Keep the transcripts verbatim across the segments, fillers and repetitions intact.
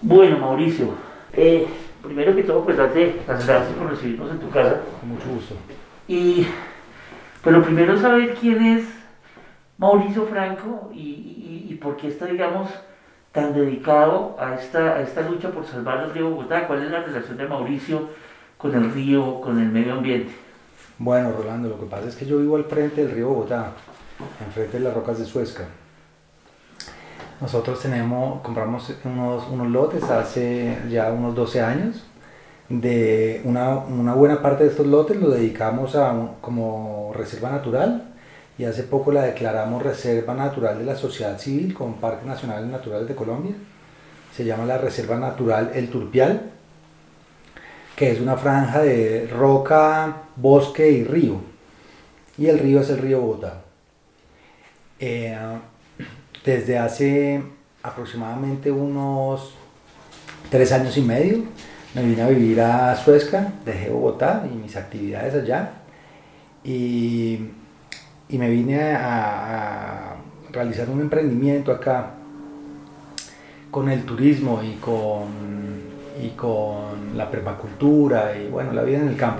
Bueno, Mauricio, eh, primero que todo, pues date las gracias por recibirnos en tu casa. Con mucho gusto. Y, pero primero saber quién es Mauricio Franco y, y, y por qué está, digamos, tan dedicado a esta, a esta lucha por salvar el río Bogotá. ¿Cuál es la relación de Mauricio con el río, con el medio ambiente? Bueno, Rolando, lo que pasa es que yo vivo al frente del río Bogotá, enfrente de las rocas de Suezca. Nosotros tenemos, compramos unos, unos lotes hace ya unos doce años. De una, una buena parte de estos lotes lo dedicamos a un, como reserva natural, y hace poco la declaramos reserva natural de la sociedad civil con Parques Nacionales Naturales de Colombia. Se llama la Reserva Natural El Turpial, que es una franja de roca, bosque y río, y el río es el río Bogotá. Eh, desde hace aproximadamente unos tres años y medio me vine a vivir a Suezca, dejé Bogotá y mis actividades allá, y, y me vine a, a realizar un emprendimiento acá con el turismo y con, y con la permacultura y bueno, la vida en el campo.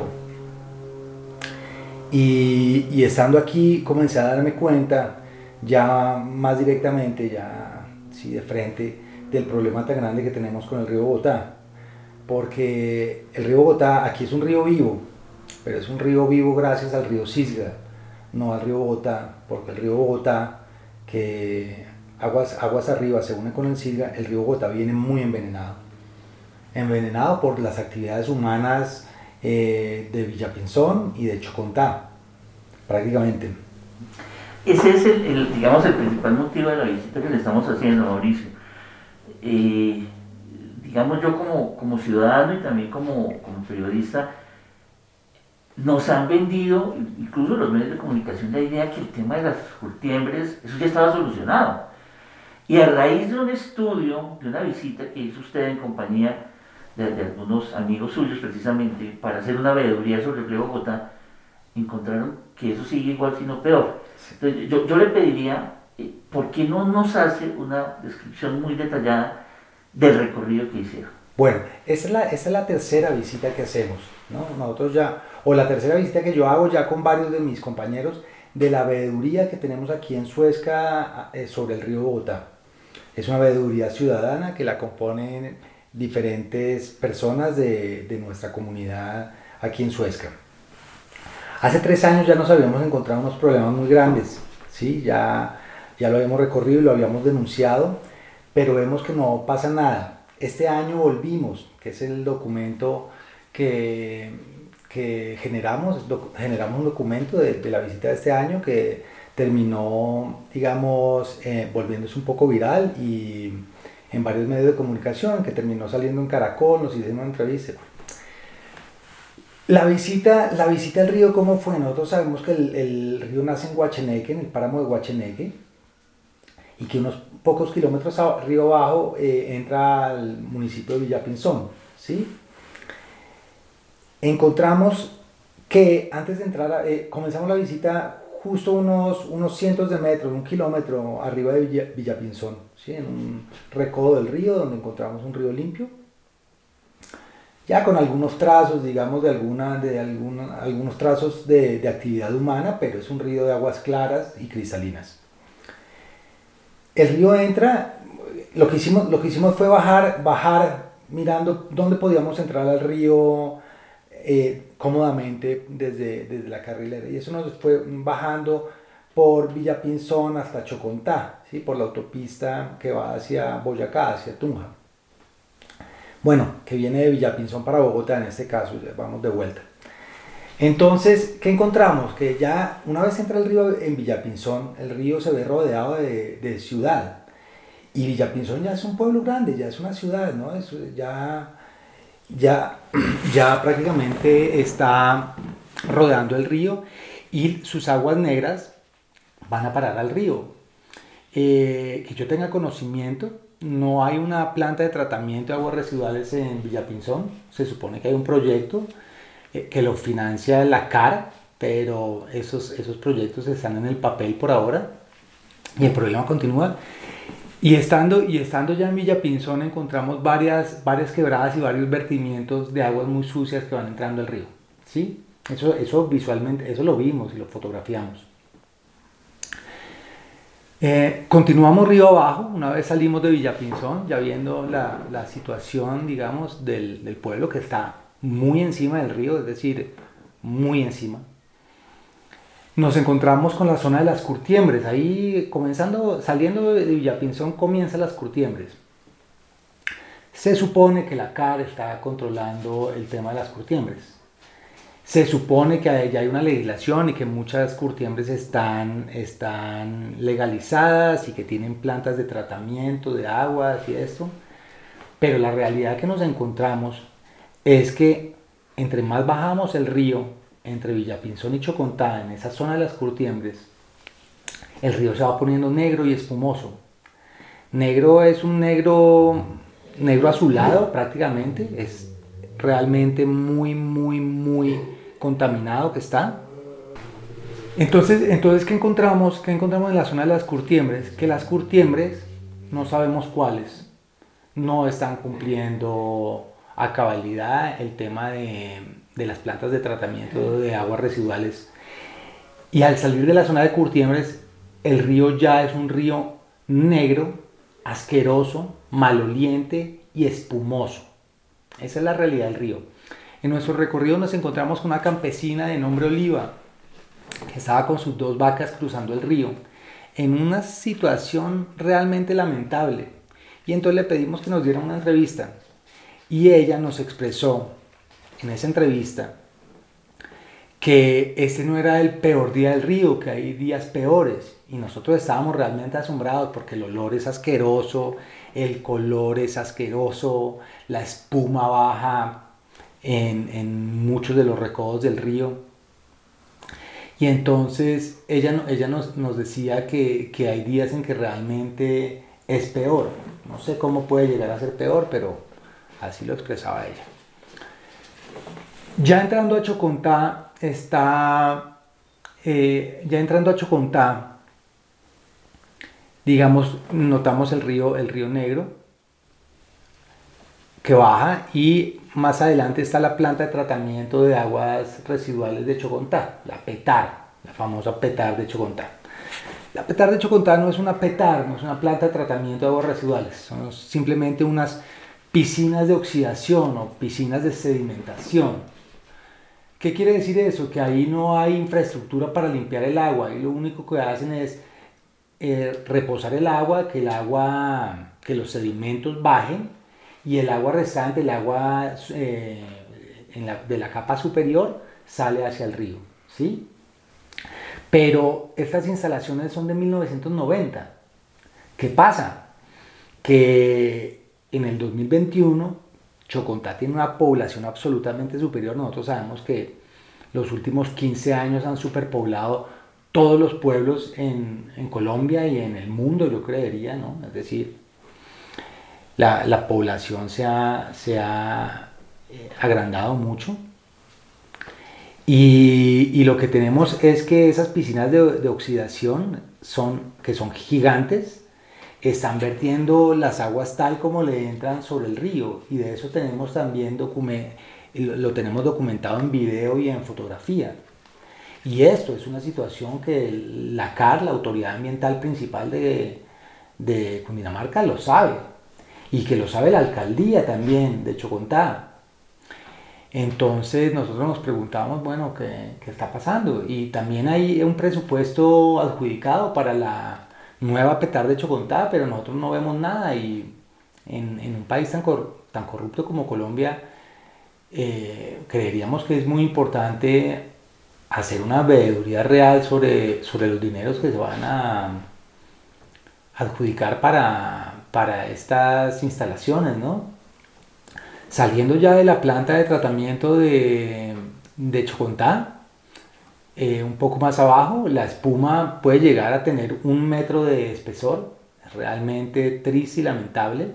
Y, y estando aquí comencé a darme cuenta ya más directamente, ya sí, de frente, del problema tan grande que tenemos con el río Bogotá. Porque el río Bogotá aquí es un río vivo, pero es un río vivo gracias al río Cisga, no al río Bogotá, porque el río Bogotá, que aguas, aguas arriba se une con el Cisga, el río Bogotá viene muy envenenado. Envenenado por las actividades humanas eh, de Villapinzón y de Chocontá, prácticamente. Ese es el, el, digamos, el principal motivo de la visita que le estamos haciendo, Mauricio. Eh, digamos, yo como, como ciudadano y también como, como periodista, nos han vendido, incluso los medios de comunicación, la idea que el tema de las curtiembres, eso ya estaba solucionado. Y a raíz de un estudio, de una visita que hizo usted en compañía de, de algunos amigos suyos precisamente, para hacer una veeduría sobre el río Bogotá, encontraron que eso sigue igual, sino peor. Entonces, yo, yo le pediría, eh, ¿por qué no nos hace una descripción muy detallada del recorrido que hicieron? Bueno, esa es la, esa es la tercera visita que hacemos, ¿no? Nosotros ya, o la tercera visita que yo hago ya con varios de mis compañeros de la veeduría que tenemos aquí en Suezca eh, sobre el río Bogotá. Es una veeduría ciudadana que la componen diferentes personas de, de nuestra comunidad aquí en Suezca. Hace tres años ya nos habíamos encontrado unos problemas muy grandes, ¿sí? ya, ya lo habíamos recorrido y lo habíamos denunciado, pero vemos que no pasa nada. Este año volvimos, que es el documento que, que generamos, doc, generamos un documento de, de la visita de este año que terminó, digamos, eh, volviéndose un poco viral y en varios medios de comunicación, que terminó saliendo en Caracol, nos hicieron una entrevista. La visita, la visita al río, ¿cómo fue? Nosotros sabemos que el, el río nace en Guacheneque, en el páramo de Guacheneque, y que unos pocos kilómetros a, río abajo eh, entra al municipio de Villapinzón, ¿sí? Encontramos que antes de entrar, eh, comenzamos la visita justo unos, unos cientos de metros, un kilómetro arriba de Villa, Villapinzón, ¿sí? En un recodo del río donde encontramos un río limpio, ya con algunos trazos, digamos, de, alguna, de alguna, algunos trazos de, de actividad humana, pero es un río de aguas claras y cristalinas. El río entra, lo que hicimos, lo que hicimos fue bajar, bajar mirando dónde podíamos entrar al río eh, cómodamente desde, desde la carrilera, y eso nos fue bajando por Villapinzón hasta Chocontá, ¿sí? Por la autopista que va hacia Boyacá, hacia Tunja. Bueno, que viene de Villapinzón para Bogotá en este caso, ya vamos de vuelta. Entonces, ¿qué encontramos? Que ya una vez entra el río en Villapinzón, el río se ve rodeado de, de ciudad. Y Villapinzón ya es un pueblo grande, ya es una ciudad, ¿no? Es, ya, ya, ya prácticamente está rodeando el río y sus aguas negras van a parar al río. Eh, que yo tenga conocimiento, no hay una planta de tratamiento de aguas residuales en Villapinzón. Se supone que hay un proyecto eh, que lo financia la C A R, pero esos, esos proyectos están en el papel por ahora y el problema continúa. Y estando, y estando ya en Villapinzón encontramos varias, varias quebradas y varios vertimientos de aguas muy sucias que van entrando al río. ¿Sí? Eso, eso visualmente, eso lo vimos y lo fotografiamos. Eh, continuamos río abajo, una vez salimos de Villapinzón, ya viendo la, la situación, digamos, del, del pueblo que está muy encima del río, es decir, muy encima. Nos encontramos con la zona de las Curtiembres, ahí comenzando, saliendo de Villapinzón comienzan las Curtiembres. Se supone que la C A R está controlando el tema de las Curtiembres. Se supone que ya hay una legislación y que muchas curtiembres están, están legalizadas y que tienen plantas de tratamiento de aguas y esto, pero la realidad que nos encontramos es que entre más bajamos el río, entre Villapinzón y Chocontá, en esa zona de las curtiembres, el río se va poniendo negro y espumoso. Negro es un negro, negro azulado prácticamente, es realmente muy, muy, muy contaminado que está. Entonces, entonces ¿qué encontramos? ¿Qué encontramos en la zona de las curtiembres? Que las curtiembres, no sabemos cuáles, no están cumpliendo a cabalidad el tema de, de las plantas de tratamiento de aguas residuales. Y al salir de la zona de curtiembres, el río ya es un río negro, asqueroso, maloliente y espumoso. Esa es la realidad del río. En nuestro recorrido nos encontramos con una campesina de nombre Oliva, que estaba con sus dos vacas cruzando el río, en una situación realmente lamentable. Y entonces le pedimos que nos diera una entrevista. Y ella nos expresó en esa entrevista que ese no era el peor día del río, que hay días peores. Y nosotros estábamos realmente asombrados porque el olor es asqueroso, el color es asqueroso, la espuma baja En, en muchos de los recodos del río. Y entonces ella, ella nos, nos decía que, que hay días en que realmente es peor. No sé cómo puede llegar a ser peor, pero así lo expresaba ella. Ya entrando a Chocontá, está, eh, ya entrando a Chocontá, digamos, notamos el río, el río Negro, que baja, y más adelante está la planta de tratamiento de aguas residuales de Chocontá, la PETAR, la famosa PETAR de Chocontá. La PETAR de Chocontá no es una PETAR, no es una planta de tratamiento de aguas residuales, son simplemente unas piscinas de oxidación o piscinas de sedimentación. ¿Qué quiere decir eso? Que ahí no hay infraestructura para limpiar el agua, y lo único que hacen es eh, reposar el agua, que el agua, que los sedimentos bajen, y el agua restante, el agua eh, en la, de la capa superior, sale hacia el río, ¿sí? Pero estas instalaciones son de mil novecientos noventa. ¿Qué pasa? Que en el dos mil veintiuno Chocontá tiene una población absolutamente superior. Nosotros sabemos que los últimos quince años han superpoblado todos los pueblos en, en Colombia y en el mundo, yo creería, ¿no? Es decir, La, la población se ha, se ha eh, agrandado mucho, y, y lo que tenemos es que esas piscinas de, de oxidación, son, que son gigantes, están vertiendo las aguas tal como le entran sobre el río, y de eso tenemos también document, lo, lo tenemos documentado en video y en fotografía. Y esto es una situación que la C A R, la autoridad ambiental principal de, de Cundinamarca, lo sabe. Y que lo sabe la alcaldía también de Chocontá. Entonces nosotros nos preguntábamos, bueno, ¿qué, qué está pasando? Y también hay un presupuesto adjudicado para la nueva PETAR de Chocontá, pero nosotros no vemos nada, y en, en un país tan, cor, tan corrupto como Colombia, eh, creeríamos que es muy importante hacer una veeduría real sobre, sobre los dineros que se van a adjudicar para... para estas instalaciones, ¿no? Saliendo ya de la planta de tratamiento de, de Chocontá, eh, un poco más abajo, la espuma puede llegar a tener un metro de espesor, es realmente triste y lamentable.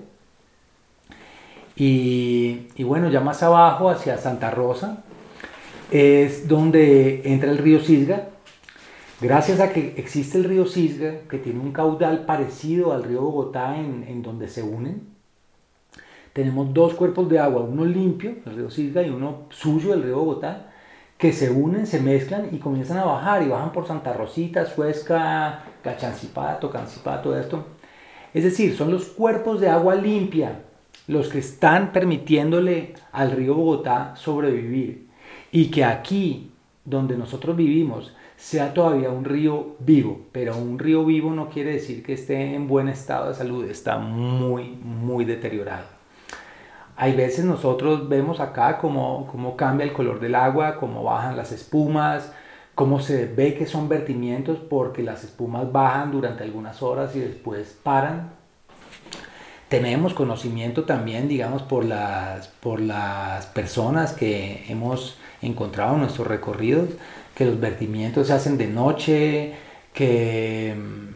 Y, y bueno, ya más abajo, hacia Santa Rosa, es donde entra el río Cisga. Gracias a que existe el río Cisga, que tiene un caudal parecido al río Bogotá en, en donde se unen, tenemos dos cuerpos de agua, uno limpio, el río Cisga, y uno sucio, el río Bogotá, que se unen, se mezclan y comienzan a bajar, y bajan por Santa Rosita, Suezca, Cachancipato, Cancipato, todo esto. Es decir, son los cuerpos de agua limpia los que están permitiéndole al río Bogotá sobrevivir, y que aquí, donde nosotros vivimos, sea todavía un río vivo. Pero un río vivo no quiere decir que esté en buen estado de salud, está muy, muy deteriorado. Hay veces nosotros vemos acá cómo, cómo cambia el color del agua, cómo bajan las espumas, cómo se ve que son vertimientos, porque las espumas bajan durante algunas horas y después paran. Tenemos conocimiento también, digamos, por las, por las personas que hemos encontrado en nuestros recorridos, que los vertimientos se hacen de noche, que,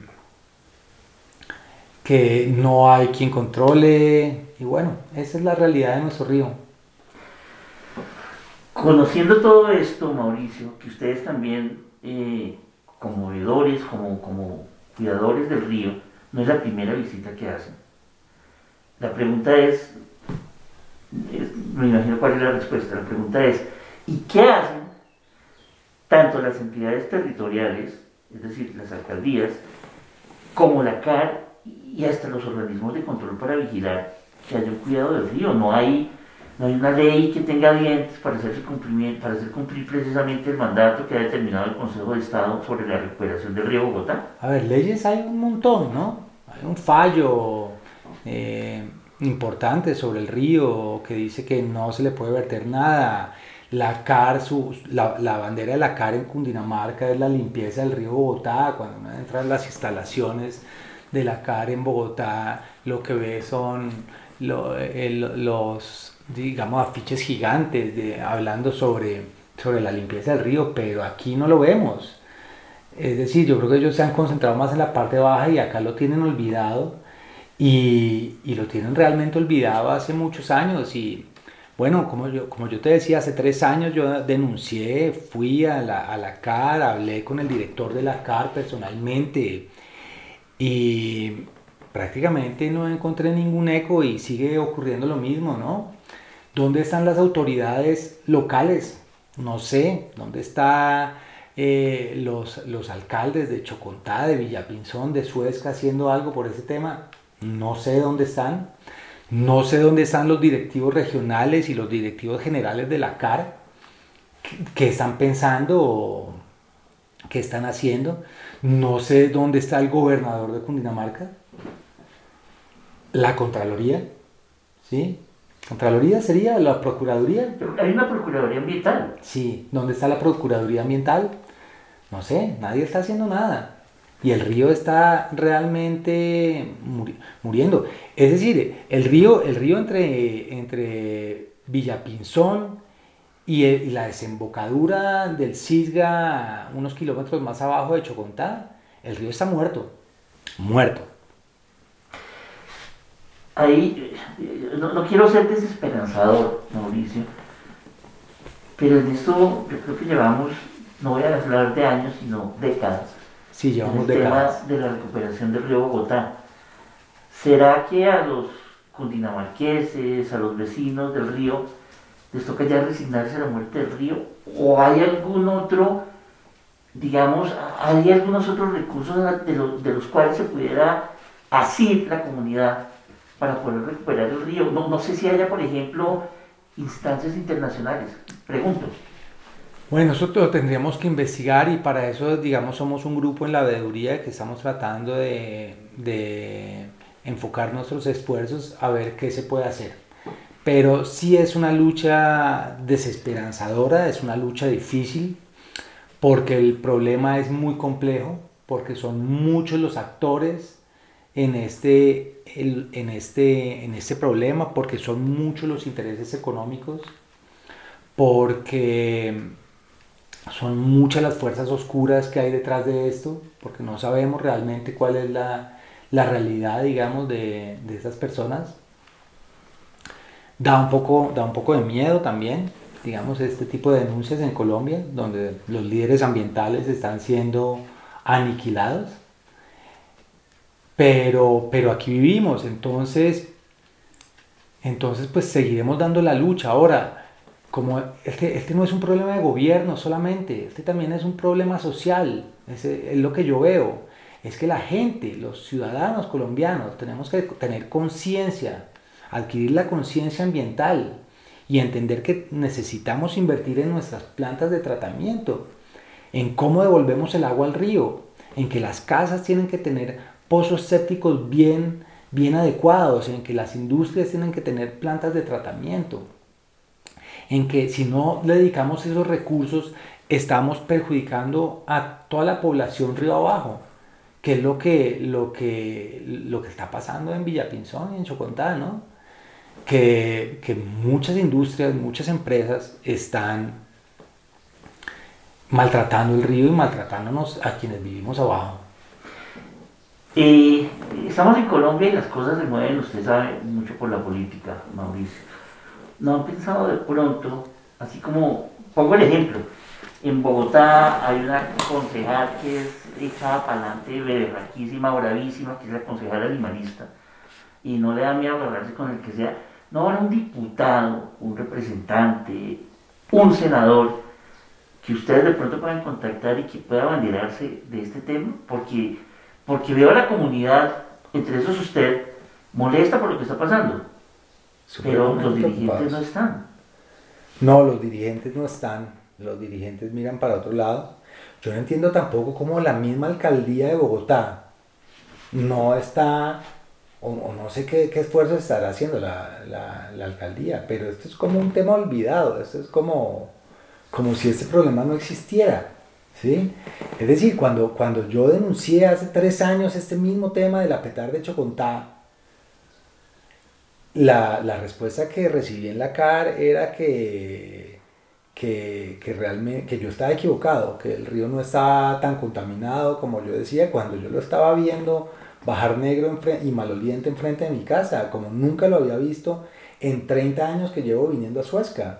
que no hay quien controle, y bueno, esa es la realidad de nuestro río. Conociendo todo esto, Mauricio, que ustedes también, eh, como veedores, como, como cuidadores del río, no es la primera visita que hacen. La pregunta es, es, me imagino cuál es la respuesta, la pregunta es, ¿y qué hacen tanto las entidades territoriales, es decir, las alcaldías, como la C A R y hasta los organismos de control para vigilar que haya un cuidado del río? No hay, no hay una ley que tenga dientes para hacer, para hacer cumplir precisamente el mandato que ha determinado el Consejo de Estado sobre la recuperación del río Bogotá. A ver, leyes hay un montón, ¿no? Hay un fallo eh, importante sobre el río que dice que no se le puede verter nada. La C A R, su, la, la bandera de la C A R en Cundinamarca es la limpieza del río Bogotá. Cuando uno entra en las instalaciones de la C A R en Bogotá, lo que ve son lo, el, los, digamos, afiches gigantes de, hablando sobre, sobre la limpieza del río, pero aquí no lo vemos. Es decir, yo creo que ellos se han concentrado más en la parte baja y acá lo tienen olvidado, y, y lo tienen realmente olvidado hace muchos años. Y bueno, como yo, como yo te decía, hace tres años yo denuncié, fui a la, a la C A R, hablé con el director de la C A R personalmente, y prácticamente no encontré ningún eco y sigue ocurriendo lo mismo, ¿no? ¿Dónde están las autoridades locales? No sé. ¿Dónde están eh, los, los alcaldes de Chocontá, de Villapinzón, de Suezca haciendo algo por ese tema? No sé dónde están. No sé dónde están los directivos regionales y los directivos generales de la C A R. ¿Qué están pensando? ¿Qué están haciendo? No sé dónde está el gobernador de Cundinamarca. La Contraloría, ¿sí? ¿Contraloría sería la Procuraduría? Hay una Procuraduría Ambiental. Sí, ¿dónde está la Procuraduría Ambiental? No sé, nadie está haciendo nada. Y el río está realmente muri- muriendo. Es decir, el río, el río entre, entre Villapinzón y, el, y la desembocadura del Cisga, unos kilómetros más abajo de Chocontá, el río está muerto. Muerto. Ahí, no, no quiero ser desesperanzador, Mauricio, pero en esto yo creo que llevamos, no voy a hablar de años, sino décadas. Sí, llevamos en el décadas. tema de la recuperación del río Bogotá. ¿Será que a los cundinamarqueses, a los vecinos del río, les toca ya resignarse a la muerte del río? ¿O hay algún otro, digamos, hay algunos otros recursos de los, de los cuales se pudiera asir la comunidad para poder recuperar el río? No, no sé si haya, por ejemplo, instancias internacionales. Pregunto. Bueno, eso lo tendríamos que investigar, y para eso, digamos, somos un grupo en la veeduría que estamos tratando de, de enfocar nuestros esfuerzos a ver qué se puede hacer. Pero sí es una lucha desesperanzadora, es una lucha difícil, porque el problema es muy complejo, porque son muchos los actores en este, el, en este, en este problema, porque son muchos los intereses económicos, porque son muchas las fuerzas oscuras que hay detrás de esto, porque no sabemos realmente cuál es la, la realidad, digamos, de, de esas personas. Da un poco, da un poco de miedo también, digamos, este tipo de denuncias en Colombia, donde los líderes ambientales están siendo aniquilados, pero, pero aquí vivimos, entonces, entonces pues seguiremos dando la lucha. Ahora, como este, este no es un problema de gobierno solamente, este también es un problema social, es, es lo que yo veo, es que la gente, los ciudadanos colombianos, tenemos que tener conciencia, adquirir la conciencia ambiental y entender que necesitamos invertir en nuestras plantas de tratamiento, en cómo devolvemos el agua al río, en que las casas tienen que tener pozos sépticos bien, bien adecuados, en que las industrias tienen que tener plantas de tratamiento, en que si no le dedicamos esos recursos estamos perjudicando a toda la población río abajo, que es lo que, lo que, lo que está pasando en Villapinzón y en Chocontá, ¿no? Que, que muchas industrias, muchas empresas están maltratando el río y maltratándonos a quienes vivimos abajo. Eh, estamos en Colombia y las cosas se mueven, usted sabe, mucho por la política, Mauricio. ¿No han pensado de pronto, así como, pongo el ejemplo, en Bogotá hay una concejal que es echada para adelante, berraquísima, bravísima, que es la concejal animalista, y no le da miedo agarrarse con el que sea? No habrá un diputado, un representante, un senador que ustedes de pronto puedan contactar y que pueda abanderarse de este tema, porque, porque veo a la comunidad, entre esos usted, molesta por lo que está pasando, pero los dirigentes no están. No, los dirigentes no están, los dirigentes miran para otro lado. Yo no entiendo tampoco cómo la misma alcaldía de Bogotá no está, o, o no sé qué, qué esfuerzos estará haciendo la, la, la alcaldía, pero esto es como un tema olvidado, esto es como, como si este problema no existiera, ¿sí? Es decir, cuando, cuando yo denuncié hace tres años este mismo tema de la petar de Chocontá, la, la respuesta que recibí en la C A R era que, que, que realmente que yo estaba equivocado, que el río no estaba tan contaminado como yo decía, cuando yo lo estaba viendo bajar negro y maloliente enfrente de mi casa, como nunca lo había visto en treinta años que llevo viniendo a Suezca.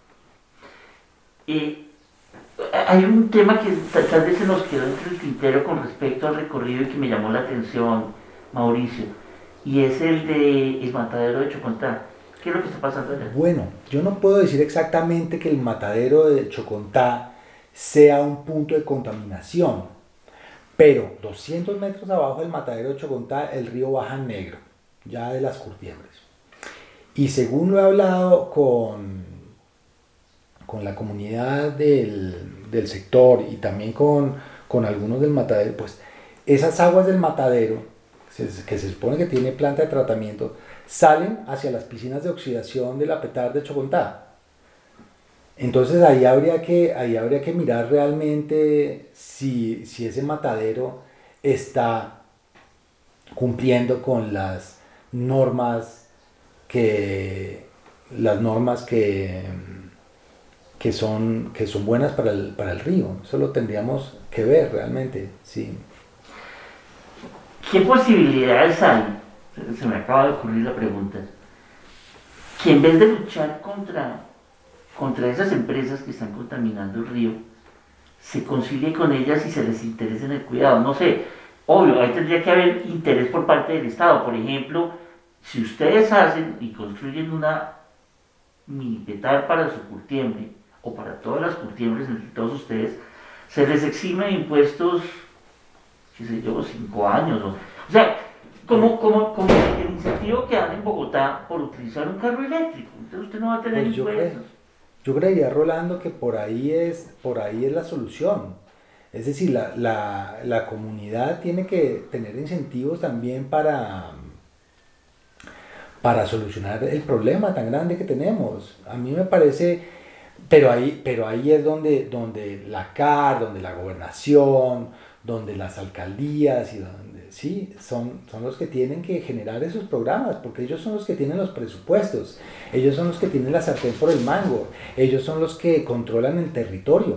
Eh, hay un tema que tal vez se nos quedó entre el tintero con respecto al recorrido y que me llamó la atención, Mauricio, y es el de el matadero de Chocontá. ¿Qué es lo que está pasando allá? Bueno, yo no puedo decir exactamente que el matadero de Chocontá sea un punto de contaminación, pero doscientos metros abajo del matadero de Chocontá el río baja negro, ya de las curtiembres. Y según lo he hablado con, con la comunidad del, del sector y también con, con algunos del matadero, pues esas aguas del matadero, que se supone que tiene planta de tratamiento, salen hacia las piscinas de oxidación de la Petar de Chocontá. Entonces ahí habría que, ahí habría que mirar realmente si, si ese matadero está cumpliendo con las normas que, las normas que, que, son, que son buenas para el, para el río. Eso lo tendríamos que ver realmente, sí. ¿Qué posibilidades hay? Se me acaba de ocurrir la pregunta. Que en vez de luchar contra, contra esas empresas que están contaminando el río, se concilie con ellas y se les interese en el cuidado. No sé, obvio, ahí tendría que haber interés por parte del Estado. Por ejemplo, si ustedes hacen y construyen una mini petar para su curtiembre, o para todas las curtiembres entre todos ustedes, se les exime de impuestos, qué sé yo, cinco años. O, o sea, como, como, como el incentivo que dan en Bogotá por utilizar un carro eléctrico. Entonces usted no va a tener pues yo impuestos. Creo, yo creería, Rolando, que por ahí es, por ahí es la solución. Es decir, la, la, la comunidad tiene que tener incentivos también para, para solucionar el problema tan grande que tenemos. A mí me parece, pero ahí, pero ahí es donde, donde la C A R, donde la gobernación, donde las alcaldías y donde sí son, son los que tienen que generar esos programas, porque ellos son los que tienen los presupuestos, ellos son los que tienen la sartén por el mango, ellos son los que controlan el territorio.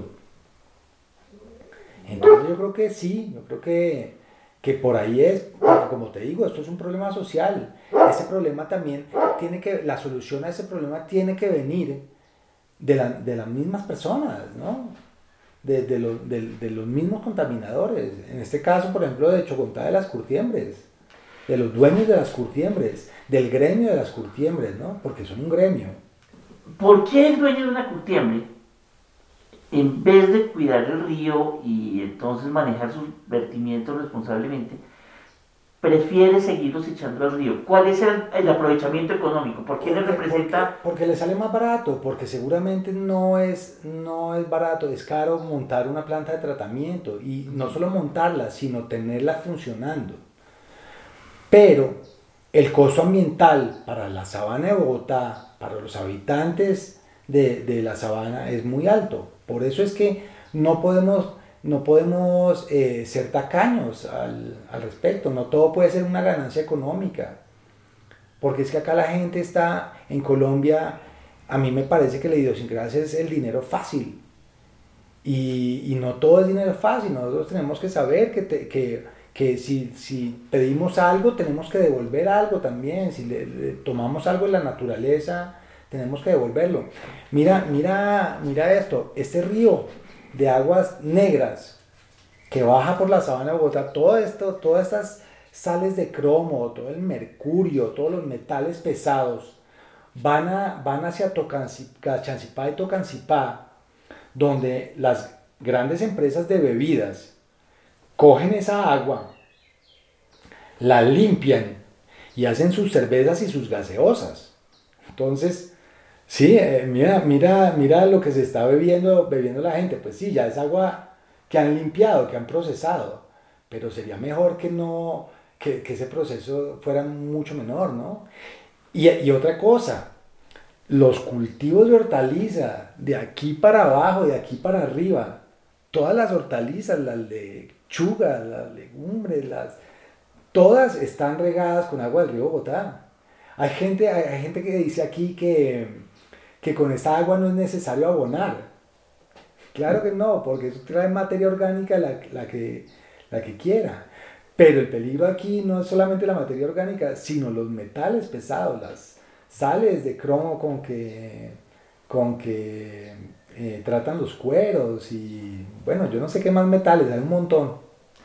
Entonces yo creo que sí, yo creo que, que por ahí es, porque como te digo, esto es un problema social. Ese problema también tiene que, la solución a ese problema tiene que venir de, la, de las mismas personas, ¿no? de, de, los, de, de los mismos contaminadores. En este caso, por ejemplo, de Chocontá de las curtiembres, de los dueños de las curtiembres, del gremio de las curtiembres, ¿no? Porque son un gremio. ¿Por qué el dueño de una curtiembre, en vez de cuidar el río y entonces manejar sus vertimientos responsablemente, prefiere seguirlos echando al río? ¿Cuál es el, el aprovechamiento económico? ¿Por qué le representa? Porque, porque le sale más barato, porque seguramente no es, no es barato, es caro montar una planta de tratamiento, y no solo montarla, sino tenerla funcionando. Pero el costo ambiental para la sabana de Bogotá, para los habitantes de, de la sabana, es muy alto. Por eso es que no podemos, no podemos eh, ser tacaños al, al respecto. No todo puede ser una ganancia económica. Porque es que acá la gente está, en Colombia, a mí me parece que la idiosincrasia es el dinero fácil. Y, y no todo es dinero fácil. Nosotros tenemos que saber que... Te, que que si, si pedimos algo, tenemos que devolver algo también. Si le, le tomamos algo de la naturaleza, tenemos que devolverlo. Mira, mira, mira esto, este río de aguas negras que baja por la sabana de Bogotá, todo esto, todas estas sales de cromo, todo el mercurio, todos los metales pesados, van, a, van hacia Tocancipá, Chancipá y Tocancipá, donde las grandes empresas de bebidas cogen esa agua, la limpian y hacen sus cervezas y sus gaseosas. Entonces, sí, eh, mira, mira, mira lo que se está bebiendo, bebiendo la gente. Pues sí, ya es agua que han limpiado, que han procesado, pero sería mejor que no, que, que ese proceso fuera mucho menor, ¿no? Y, y otra cosa, los cultivos de hortaliza, de aquí para abajo, de aquí para arriba, todas las hortalizas, las lechugas, las legumbres, las, todas están regadas con agua del río Bogotá. Hay gente, hay, hay gente que dice aquí que, que con esta agua no es necesario abonar. Claro que no, porque eso trae materia orgánica la, la, que, la que quiera. Pero el peligro aquí no es solamente la materia orgánica, sino los metales pesados, las sales de cromo con que, con que eh, tratan los cueros y, bueno, yo no sé qué más metales, hay un montón.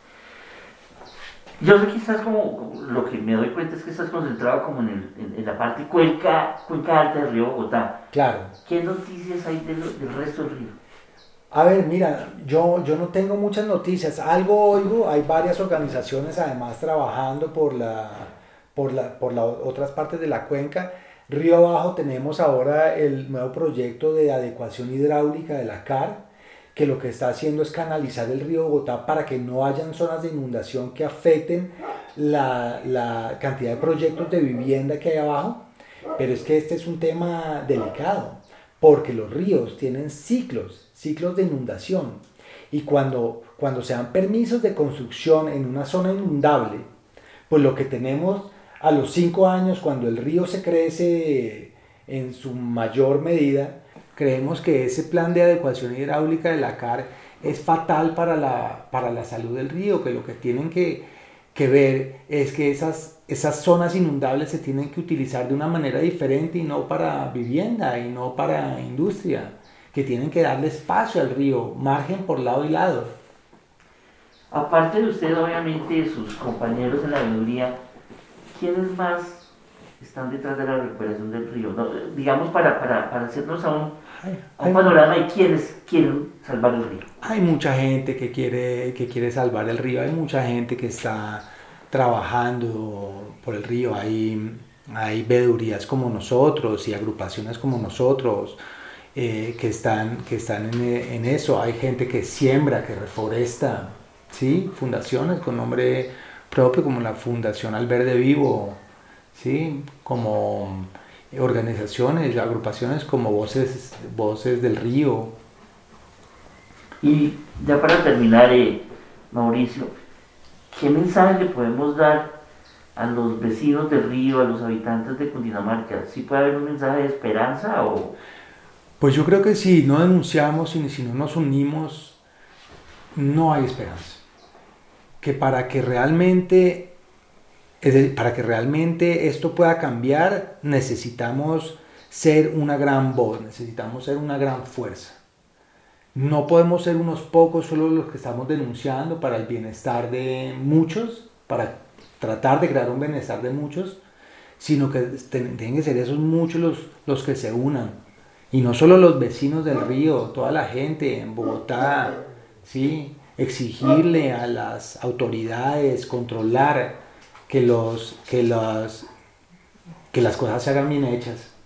Yo sé que estás como, lo que me doy cuenta es que estás concentrado como en, el, en, en la parte cuenca, cuenca alta del río Bogotá. Claro. ¿Qué noticias hay del, del resto del río? A ver, mira, yo, yo no tengo muchas noticias, algo oigo, hay varias organizaciones además trabajando por, la, por, la, por la, otras partes de la cuenca. Río abajo tenemos ahora el nuevo proyecto de adecuación hidráulica de la C A R, que lo que está haciendo es canalizar el río Bogotá para que no hayan zonas de inundación que afecten la, la cantidad de proyectos de vivienda que hay abajo. Pero es que este es un tema delicado, porque los ríos tienen ciclos, ciclos de inundación. Y cuando, cuando se dan permisos de construcción en una zona inundable, pues lo que tenemos a los cinco años, cuando el río se crece en su mayor medida, creemos que ese plan de adecuación hidráulica de la C A R es fatal para la, para la salud del río, que lo que tienen que, que ver es que esas, esas zonas inundables se tienen que utilizar de una manera diferente y no para vivienda y no para industria, que tienen que darle espacio al río, margen por lado y lado. Aparte de usted, obviamente, y de sus compañeros en la veeduría, ¿quiénes más están detrás de la recuperación del río? No, digamos, para, para, para hacernos a un, a un panorama de quiénes quieren salvar el río. Hay mucha gente que quiere, que quiere salvar el río, hay mucha gente que está trabajando por el río, hay, hay veedurías como nosotros y agrupaciones como nosotros eh, que están, que están en, en eso, hay gente que siembra, que reforesta, ¿sí? Fundaciones con nombre propio como la Fundación Al Verde Vivo, ¿sí? Como organizaciones, agrupaciones como Voces, Voces del Río. Y ya para terminar, eh, Mauricio, ¿qué mensaje le podemos dar a los vecinos del río, a los habitantes de Cundinamarca? ¿Sí puede haber un mensaje de esperanza o...? Pues yo creo que si no denunciamos y si no nos unimos, no hay esperanza. Que para que realmente, es decir, para que realmente esto pueda cambiar, necesitamos ser una gran voz, necesitamos ser una gran fuerza. No podemos ser unos pocos solo los que estamos denunciando para el bienestar de muchos, para tratar de crear un bienestar de muchos, sino que tienen que ser esos muchos los, los que se unan. Y no solo los vecinos del río, toda la gente en Bogotá, ¿sí? Exigirle a las autoridades, controlar que, los, que, las, que las cosas se hagan bien hechas.